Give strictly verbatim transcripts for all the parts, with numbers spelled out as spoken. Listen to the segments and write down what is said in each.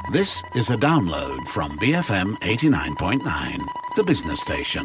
This is a download from B F M eighty-nine point nine, the business station.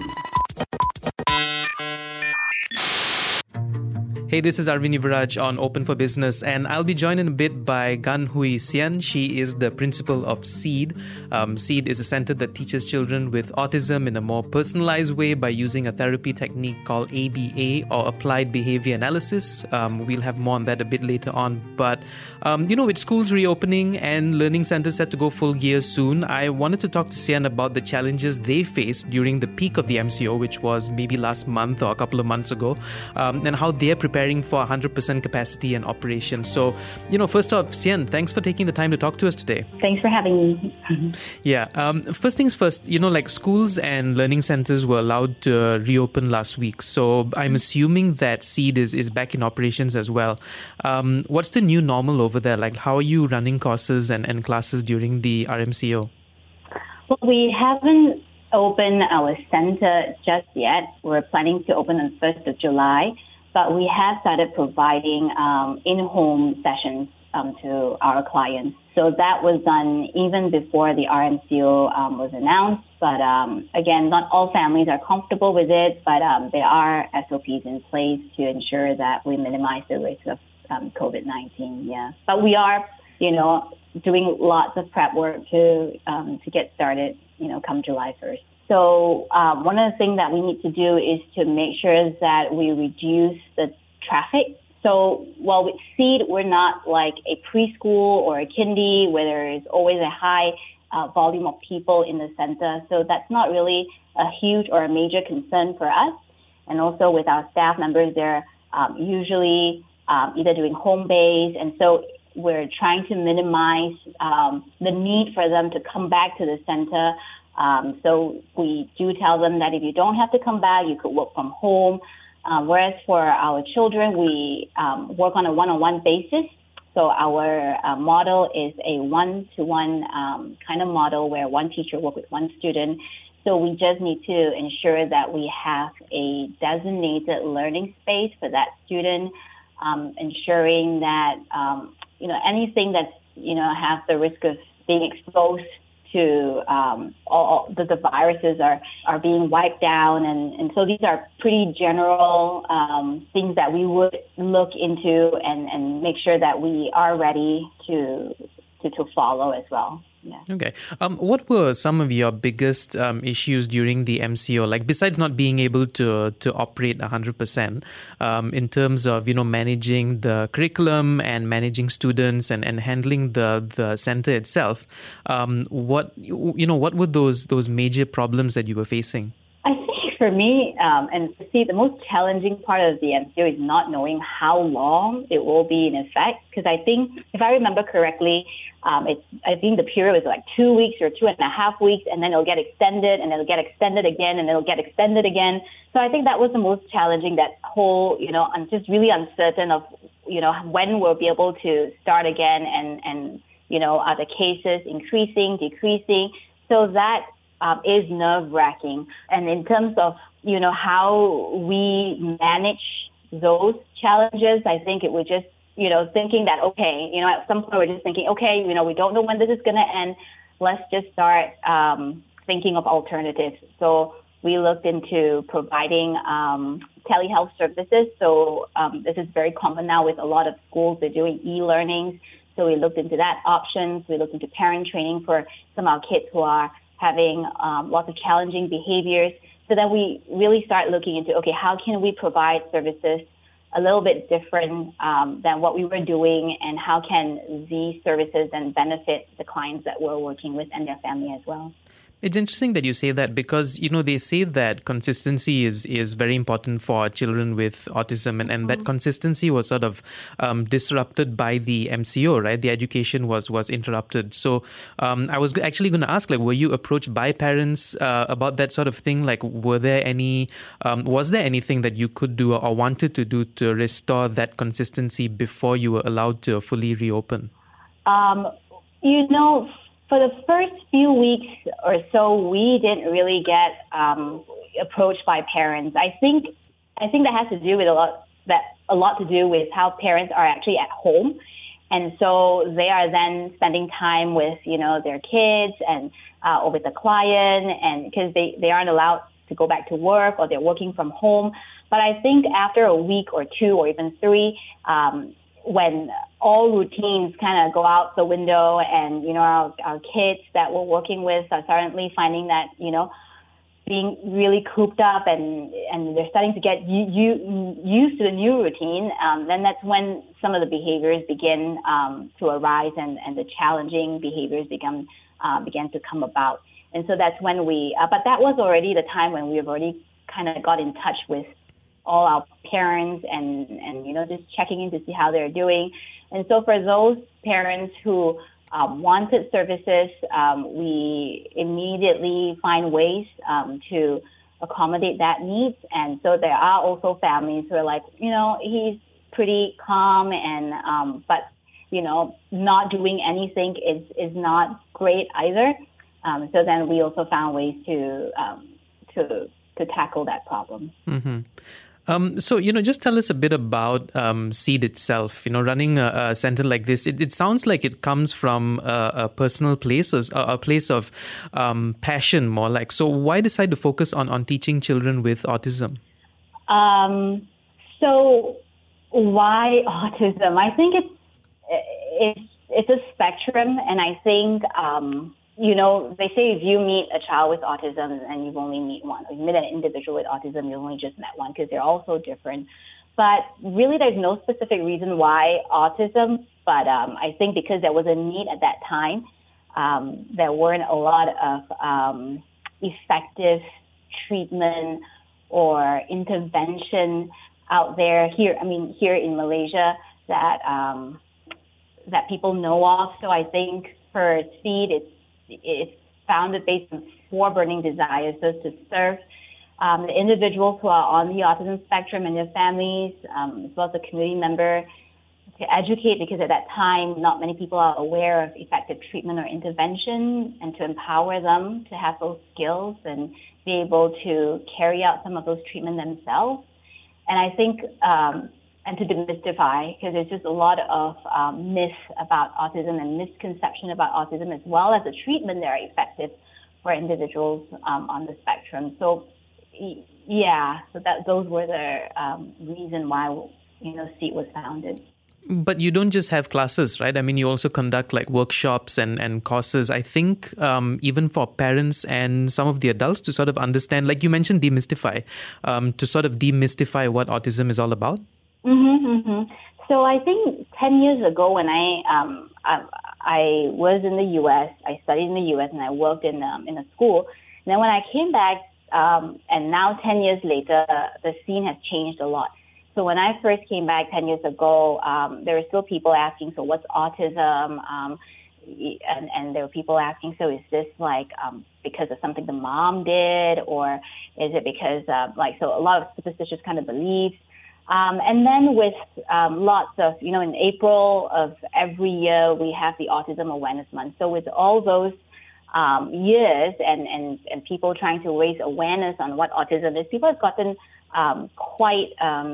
Hey, this is Arvind Yuvraj on Open for Business, and I'll be joined in a bit by Gan Hui Sian. She is the principal of SEED. Um, SEED is a center that teaches children with autism in a more personalized way by using a therapy technique called A B A, or Applied Behavior Analysis. Um, we'll have more on that a bit later on. But, um, you know, with schools reopening and learning centers set to go full gear soon, I wanted to talk to Sian about the challenges they faced during the peak of the M C O, which was maybe last month or a couple of months ago, um, and how they're preparing for one hundred percent capacity and operation. So, you know, first off, Sian, thanks for taking the time to talk to us today. Thanks for having me. yeah. Um, first things first, you know, like schools and learning centers were allowed to reopen last week. So I'm assuming that SEED is, is back in operations as well. Um, what's the new normal over there? Like, how are you running courses and, and classes during the R M C O? Well, we haven't opened our center just yet. We're planning to open on the first of July. But we have started providing um, in-home sessions um, to our clients. So that was done even before the R M C O um, was announced. But um, again, not all families are comfortable with it, but um, there are S O Ps in place to ensure that we minimize the risk of um, COVID nineteen. Yeah, but we are, you know, doing lots of prep work to um, to get started, you know, come July first. So um, one of the things that we need to do is to make sure that we reduce the traffic. So while with SEED, we're not like a preschool or a kindy where there is always a high uh, volume of people in the center. So that's not really a huge or a major concern for us. And also with our staff members, they're um, usually um, either doing home base. And so we're trying to minimize um, the need for them to come back to the center. Um, so we do tell them that if you don't have to come back, you could work from home. Um, whereas for our children, we um, work on a one-on-one basis. So our uh, model is a one-to-one um, kind of model where one teacher works with one student. So we just need to ensure that we have a designated learning space for that student, um, ensuring that, um, you know, anything that's, you know, have the risk of being exposed to um, all the, the viruses are, are being wiped down. And, and so these are pretty general um, things that we would look into and, and make sure that we are ready to to, to follow as well. Yeah. Okay. Um, what were some of your biggest um, issues during the M C O? Like, besides not being able to to operate one hundred percent, um, in terms of, you know, managing the curriculum and managing students and, and handling the, the center itself, um, what, you know, what were those those major problems that you were facing? I think for me, um, and see, the most challenging part of the M C O is not knowing how long it will be in effect. Because I think, if I remember correctly, Um, it's, I think the period was like two weeks or two and a half weeks, and then it'll get extended, and it'll get extended again, and it'll get extended again. So I think that was the most challenging, that whole, you know, I'm just really uncertain of, you know, when we'll be able to start again, and, and you know, are the cases increasing, decreasing? So that um, is nerve-wracking. And in terms of, you know, how we manage those challenges, I think it would just, you know, thinking that, okay, you know, at some point we're just thinking, okay, you know, we don't know when this is going to end. Let's just start um, thinking of alternatives. So we looked into providing um, telehealth services. So um, this is very common now with a lot of schools. They're doing e-learnings. So we looked into that options. We looked into parent training for some of our kids who are having um, lots of challenging behaviors. So then we really start looking into, okay, how can we provide services a little bit different um, than what we were doing, and how can these services then benefit the clients that we're working with and their family as well? It's interesting that you say that, because, you know, they say that consistency is, is very important for children with autism, and, and mm-hmm. that consistency was sort of um, disrupted by the M C O, right? The education was was interrupted. So um, I was actually going to ask, like, were you approached by parents uh, about that sort of thing? Like, were there any, um, was there anything that you could do or wanted to do to restore that consistency before you were allowed to fully reopen? Um, you know, for the first few weeks or so, we didn't really get um, approached by parents. I think I think that has to do with a lot that a lot to do with how parents are actually at home, And so they are then spending time with, you know, their kids and uh, or with the client, and because they, they aren't allowed to go back to work or they're working from home. But I think after a week or two or even three, um, when all routines kind of go out the window and, you know, our, our kids that we're working with are suddenly finding that, you know, being really cooped up and, and they're starting to get u- u- used to the new routine, um, then that's when some of the behaviors begin um, to arise and, and the challenging behaviors become uh, begin to come about. And so that's when we, uh, but that was already the time when we've already kind of got in touch with all our parents and, and, you know, just checking in to see how they're doing. And so for those parents who Um, wanted services, um, we immediately find ways um, to accommodate that needs. And so there are also families who are like, you know, he's pretty calm and, um, but, you know, not doing anything is, is not great either. Um, so then we also found ways to, um, to, to tackle that problem. Mm-hmm. Um, so, you know, just tell us a bit about um, Seed itself. You know, running a, a center like this, it, it sounds like it comes from a, a personal place, or a, a place of um, passion, more like. So why decide to focus on, on teaching children with autism? Um, so why autism? I think it's, it's, it's a spectrum, and I think, um, you know, they say if you meet a child with autism and you've only met one, or you meet an individual with autism, you've only just met one, because they're all so different. But really, there's no specific reason why autism. But um, I think because there was a need at that time, um, there weren't a lot of um, effective treatment or intervention out there here. I mean, here in Malaysia that um, that people know of. So I think for Seed, it's It's founded based on four burning desires, so to serve um, the individuals who are on the autism spectrum and their families, um, as well as the community member, to educate, because at that time, not many people are aware of effective treatment or intervention, and to empower them to have those skills and be able to carry out some of those treatment themselves. And I think um, and to demystify, because there's just a lot of um, myths about autism and misconception about autism, as well as the treatment that are effective for individuals um, on the spectrum. So, yeah, so that those were the um, reason why, you know, Seed was founded. But you don't just have classes, right? I mean, you also conduct like workshops and, and courses, I think, um, even for parents and some of the adults to sort of understand, like you mentioned, demystify, um, to sort of demystify what autism is all about. Mm-hmm, mm-hmm. So I think ten years ago when I, um, I I was in the U S, I studied in the U S and I worked in um, in a school. And then when I came back, um, and now ten years later, the scene has changed a lot. So when I first came back ten years ago, um, there were still people asking, so what's autism? Um, and, and there were people asking, so is this like um, because of something the mom did, or is it because uh, like so a lot of superstitious kind of beliefs. Um, and then with um, lots of, you know, in April of every year, we have the Autism Awareness Month. So with all those um, years and, and, and people trying to raise awareness on what autism is, people have gotten um, quite um,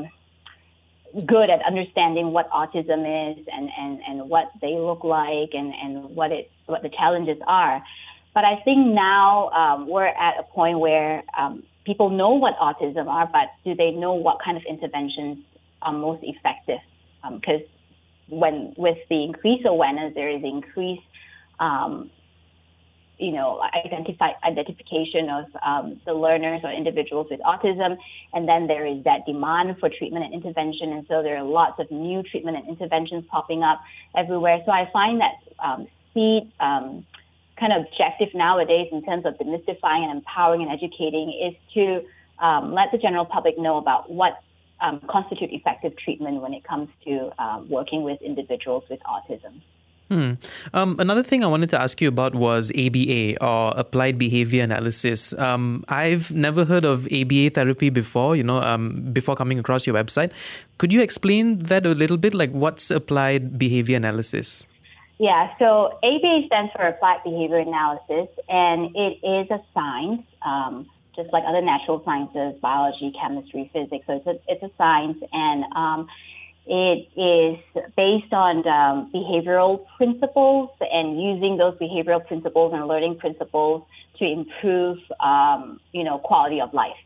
good at understanding what autism is and, and, and what they look like and, and what it what the challenges are. But I think now um, we're at a point where um, people know what autism are, but do they know what kind of interventions are most effective? Because um, when with the increased awareness, there is increased, um, you know, identify, identification of um, the learners or individuals with autism, and then there is that demand for treatment and intervention, and so there are lots of new treatment and interventions popping up everywhere. So I find that um, Seed um, kind of objective nowadays in terms of demystifying and empowering and educating is to um, let the general public know about what um, constitute effective treatment when it comes to um, working with individuals with autism. Hmm. Um, another thing I wanted to ask you about was A B A, or Applied Behavior Analysis. Um, I've never heard of A B A therapy before, you know, um, before coming across your website. Could you explain that a little bit? Like, what's Applied Behavior Analysis? Yeah, so A B A stands for Applied Behavior Analysis, and it is a science, um, just like other natural sciences, biology, chemistry, physics. So it's a, it's a science, and um, It is based on um, behavioral principles and using those behavioral principles and learning principles to improve, um, you know, quality of life.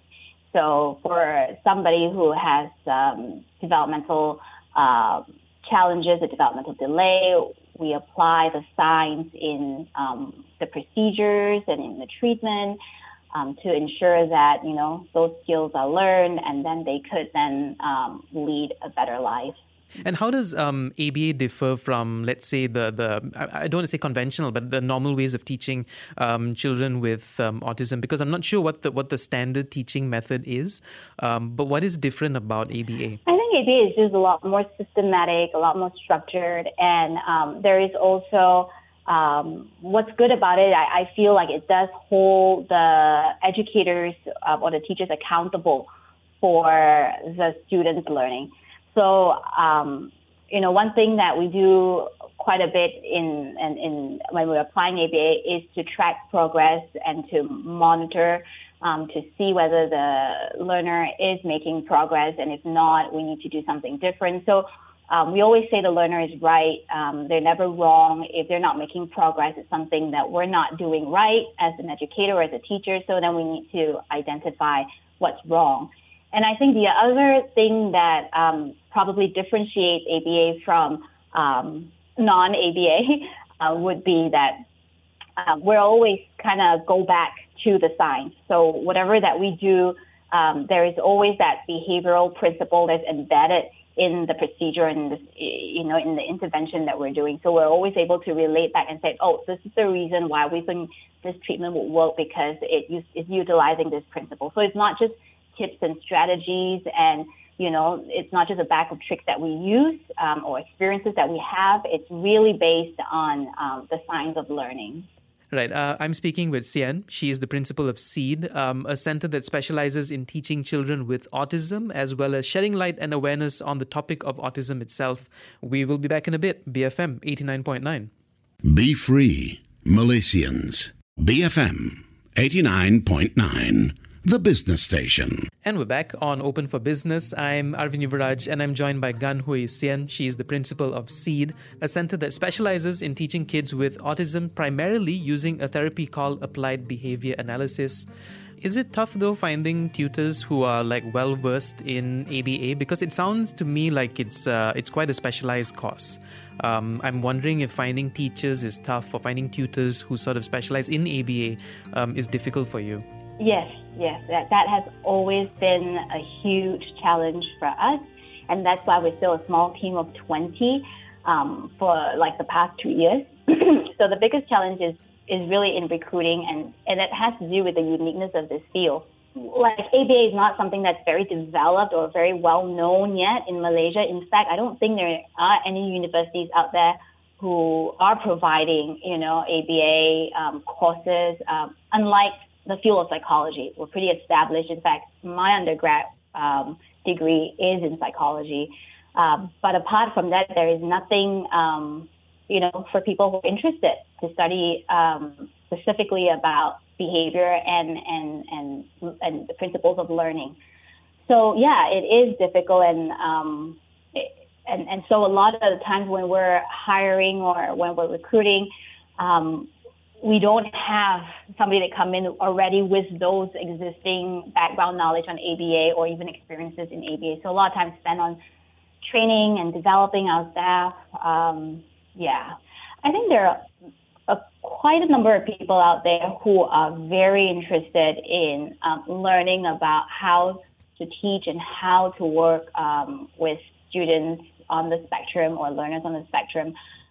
So for somebody who has um, developmental uh, challenges, a developmental delay, we apply the science in um, the procedures and in the treatment um, to ensure that, you know, those skills are learned and then they could then um, lead a better life. And how does um, A B A differ from, let's say, the, the I I don't want to say conventional, but the normal ways of teaching um, children with um, autism? Because I'm not sure what the what the standard teaching method is, um, but what is different about A B A? I think A B A is just a lot more systematic, a lot more structured, and um, there is also um, what's good about it. I, I feel like it does hold the educators uh, or the teachers accountable for the students' learning. So, um, you know, one thing that we do quite a bit in, in, in when we're applying A B A is to track progress and to monitor um, to see whether the learner is making progress, and if not, we need to do something different. So um, we always say the learner is right. Um, they're never wrong. If they're not making progress, it's something that we're not doing right as an educator or as a teacher, so then we need to identify what's wrong. And I think the other thing that um, probably differentiates A B A from um, non-A B A uh, would be that uh, we're always kind of go back to the science. So whatever that we do, um, there is always that behavioral principle that's embedded in the procedure and this, you know, in the intervention that we're doing. So we're always able to relate back and say, oh, this is the reason why we think this treatment will work, because it is utilizing this principle. So it's not just tips and strategies, and you know, it's not just a bag of tricks that we use um, or experiences that we have. It's really based on um, the science of learning. Right. Uh, I'm speaking with Sian. She is the principal of SEED, um, a center that specializes in teaching children with autism, as well as shedding light and awareness on the topic of autism itself. We will be back in a bit. B F M eighty-nine point nine. Be free, Malaysians. B F M eighty-nine point nine. The business station. And we're back on Open for Business. I'm Arvin Yuvaraj, and I'm joined by Gan Hui Sian. She is the principal of SEED, a center that specializes in teaching kids with autism, primarily using a therapy called applied behavior analysis. Is it tough, though, finding tutors who are like well-versed in A B A? Because it sounds to me like it's uh, it's quite a specialized course. Um, I'm wondering if finding teachers is tough, or finding tutors who sort of specialize in A B A um, is difficult for you. Yes, yes, that, that has always been a huge challenge for us, and that's why we're still a small team of twenty um, for like the past two years. So the biggest challenge is, is really in recruiting, and, and it has to do with the uniqueness of this field. Like A B A is not something that's very developed or very well known yet in Malaysia. In fact, I don't think there are any universities out there who are providing, you know, A B A um, courses, um, unlike the field of psychology. We're pretty established. In fact, my undergrad um, degree is in psychology. Um, but apart from that, there is nothing, um, you know, for people who are interested to study um, specifically about behavior and, and, and, and the principles of learning. So, yeah, it is difficult. And, um, it, and, and so a lot of the times when we're hiring or when we're recruiting, um, we don't have somebody that come in already with those existing background knowledge on A B A or even experiences in A B A. So a lot of time spent on training and developing our staff. Um, yeah, I think there are a, quite a number of people out there who are very interested in um, learning about how to teach and how to work um, with students on the spectrum or learners on the spectrum.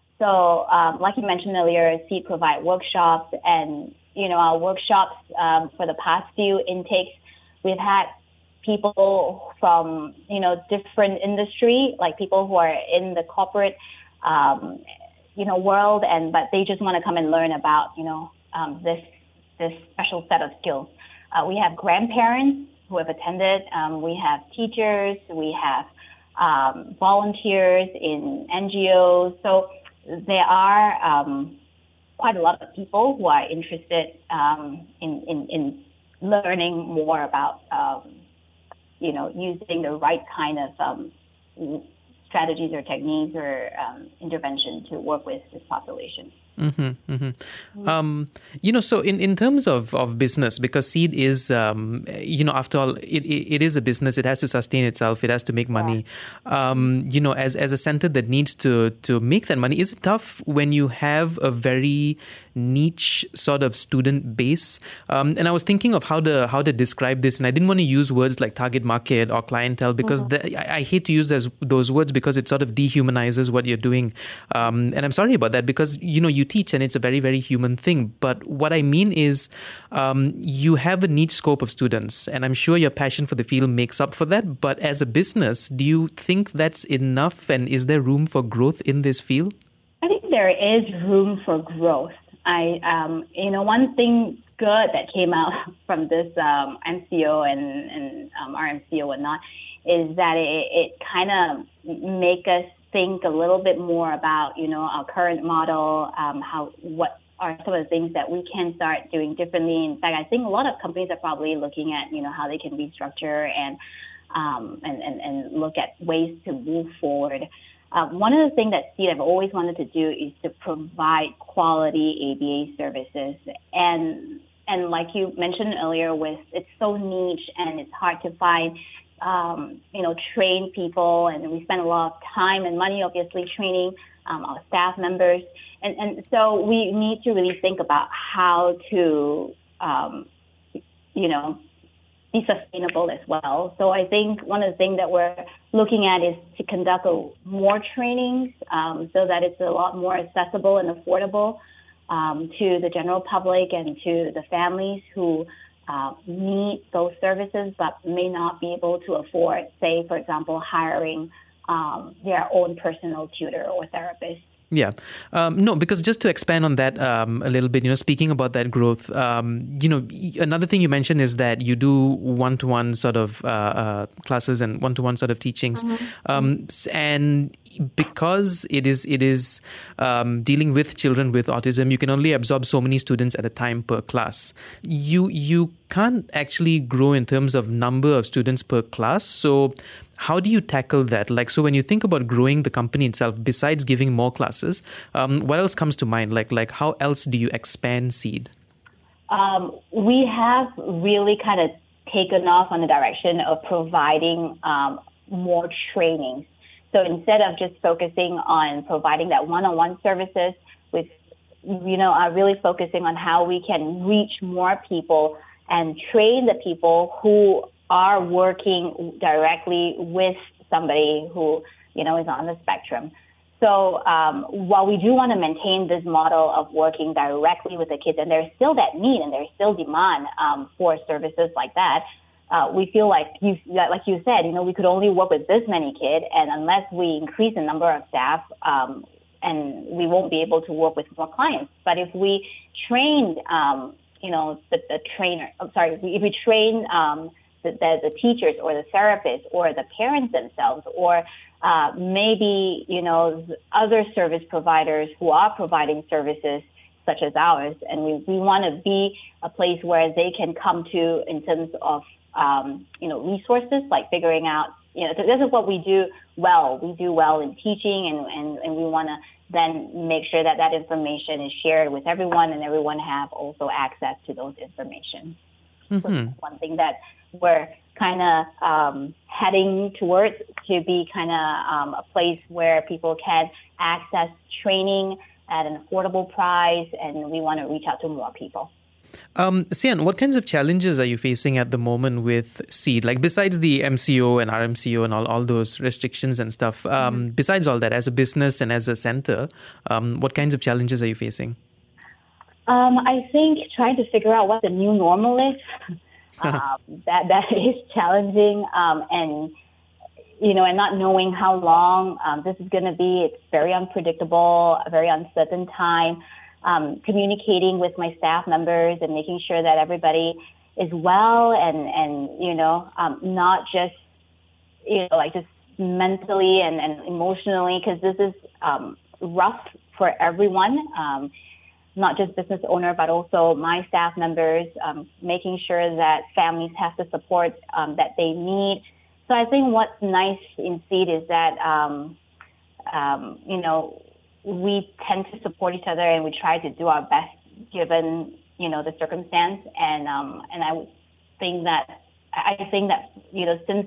So, um, like you mentioned earlier, SEED provide workshops, and, you know, our workshops um, for the past few intakes, we've had people from, you know, different industry, like people who are in the corporate, um, you know, world, and but they just want to come and learn about, you know, um, this this special set of skills. Uh, we have grandparents who have attended. Um, we have teachers. We have um, volunteers in N G Os. So there are um, quite a lot of people who are interested um, in, in, in learning more about, um, you know, using the right kind of um, strategies or techniques or um, intervention to work with this population. Mm-hmm, mm-hmm. Um, you know, so in, in terms of, of business, because Seed is, um, you know, after all, it, it, it is a business. It has to sustain itself. It has to make money. Um, you know, as as a center that needs to to make that money, is it tough when you have a very niche sort of student base? Um, and I was thinking of how to how to describe this, and I didn't want to use words like target market or clientele because mm-hmm. the, I, I hate to use those those words because it sort of dehumanizes what you're doing. Um, and I'm sorry about that because you know you teach and it's a very, very human thing. But what I mean is um, you have a niche scope of students, and I'm sure your passion for the field makes up for that. But as a business, do you think that's enough? And is there room for growth in this field? I think there is room for growth. I, um, you know, one thing good that came out from this um, M C O and, and um, R M C O and whatnot is that it, it kind of make us think a little bit more about, you know, our current model, um, how, what are some of the things that we can start doing differently. In fact, I think a lot of companies are probably looking at, you know, how they can restructure and, um, and, and, and look at ways to move forward. Uh, one of the things that Seed have always wanted to do is to provide quality A B A services. And, and like you mentioned earlier, with it's so niche and it's hard to find Um, you know, train people, and we spend a lot of time and money, obviously, training um, our staff members. And, and so we need to really think about how to, um, you know, be sustainable as well. So I think one of the things that we're looking at is to conduct a, more trainings um, so that it's a lot more accessible and affordable um, to the general public and to the families who Uh, need those services but may not be able to afford, say, for example, hiring um, their own personal tutor or therapist. Yeah. Um, no, because just to expand on that um, a little bit, you know, speaking about that growth, um, you know, another thing you mentioned is that you do one-to-one sort of uh, uh, classes and one-to-one sort of teachings. Mm-hmm. Um, and because it is it is um, dealing with children with autism, you can only absorb so many students at a time per class. You you can't actually grow in terms of number of students per class. So how do you tackle that? Like, so when you think about growing the company itself, besides giving more classes, um, what else comes to mind? Like, like how else do you expand Seed? Um, we have really kind of taken off on the direction of providing um, more trainings. So instead of just focusing on providing that one-on-one services, with, you know, are really focusing on how we can reach more people and train the people who are working directly with somebody who, you know, is on the spectrum. So um, while we do want to maintain this model of working directly with the kids, and there's still that need and there's still demand um, for services like that, uh, we feel like you, like you said, you know, we could only work with this many kids, and unless we increase the number of staff, um, and we won't be able to work with more clients. But if we train, um, you know, the, the trainer, I'm sorry, if we train um, the, the, the teachers or the therapists or the parents themselves, or uh, maybe, you know, other service providers who are providing services such as ours, and we, we want to be a place where they can come to in terms of, um, you know, resources, like figuring out, you know, this is what we do well. We do well in teaching, and, and, and we want to then make sure that that information is shared with everyone, and everyone have also access to those information. Mm-hmm. So that's one thing that we're kind of um, heading towards, to be kind of um, a place where people can access training at an affordable price, and we want to reach out to more people. Um, Sian, what kinds of challenges are you facing at the moment with Seed? Like, besides the M C O and R M C O and all, all those restrictions and stuff, um, mm-hmm. besides all that, as a business and as a center, um, what kinds of challenges are you facing? Um, I think trying to figure out what the new normal is, um, that that is challenging, um, and you know, and not knowing how long um, this is going to be. It's very unpredictable, a very uncertain time. Um, communicating with my staff members and making sure that everybody is well and, and you know, um, not just, you know, like just mentally and, and emotionally, because this is um, rough for everyone, um, not just business owner, but also my staff members, um, making sure that families have the support um, that they need. So I think what's nice in Seed is that, um, um, you know, we tend to support each other and we try to do our best given, you know, the circumstance. And, um, and I would think that, I think that, you know, since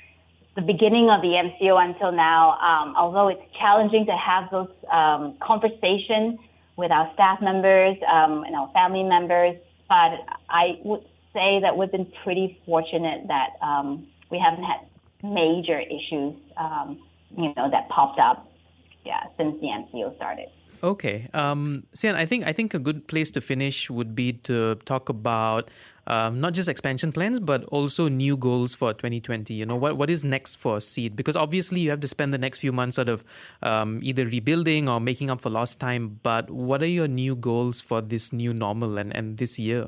the beginning of the M C O until now, um, although it's challenging to have those um, conversations with our staff members um, and our family members, but I would say that we've been pretty fortunate that um, we haven't had major issues, um, you know, that popped up, yeah, since the M C O started. Okay, um, Sian, I think I think a good place to finish would be to talk about um, not just expansion plans, but also new goals for twenty twenty. You know, what what is next for Seed? Because obviously you have to spend the next few months sort of um, either rebuilding or making up for lost time. But what are your new goals for this new normal and, and this year?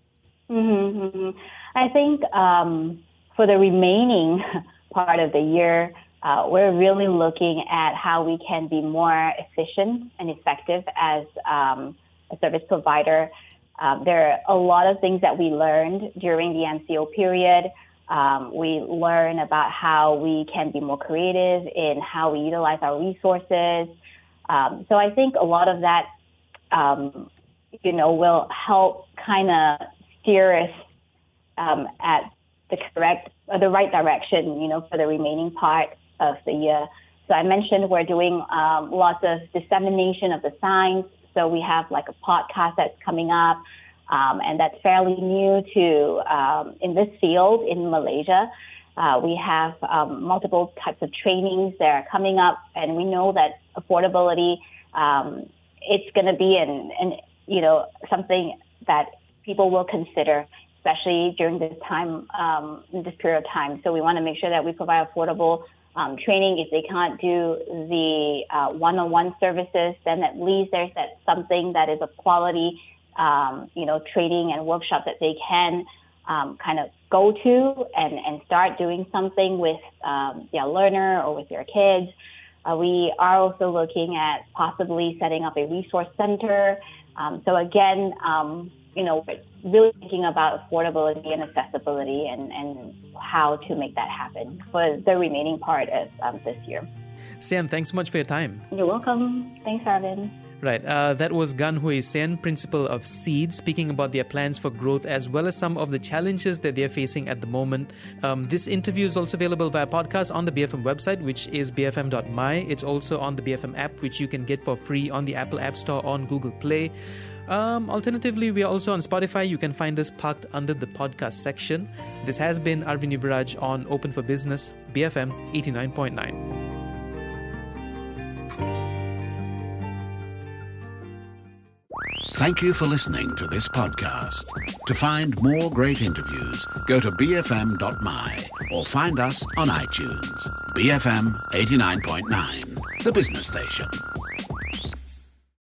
Mm-hmm, mm-hmm. I think um, for the remaining part of the year, Uh, we're really looking at how we can be more efficient and effective as um, a service provider. Um, there are a lot of things that we learned during the M C O period. Um, we learn about how we can be more creative in how we utilize our resources. Um, so I think a lot of that, um, you know, will help kind of steer us um, at the correct, or the right direction, you know, for the remaining part of the year. So I mentioned we're doing um, lots of dissemination of the science. So we have like a podcast that's coming up, um, and that's fairly new to um, in this field in Malaysia. Uh, we have um, multiple types of trainings that are coming up, and we know that affordability, um, it's going to be an, an, you know, something that people will consider, especially during this time, um, this period of time. So we want to make sure that we provide affordable Um, training. If they can't do the uh, one-on-one services, then at least there's that something that is of quality, um, you know, training and workshop that they can um, kind of go to and, and start doing something with um, their learner or with their kids. Uh, we are also looking at possibly setting up a resource center. Um, so again, um, you know, really thinking about affordability and accessibility and, and how to make that happen for the remaining part of um, this year. Sian, thanks so much for your time. You're welcome. Thanks, Arvin. Right. Uh, that was Gan Hui Sian, principal of Seed, speaking about their plans for growth as well as some of the challenges that they're facing at the moment. Um, this interview is also available via podcast on the B F M website, which is b f m dot m y. It's also on the B F M app, which you can get for free on the Apple App Store, on Google Play. Um, alternatively, we are also on Spotify. You can find us parked under the podcast section. This has been Arvin Yuvraj on Open for Business, B F M eighty-nine point nine. Thank you for listening to this podcast. To find more great interviews, go to b f m dot m y or find us on iTunes. B F M eighty-nine point nine, the business station.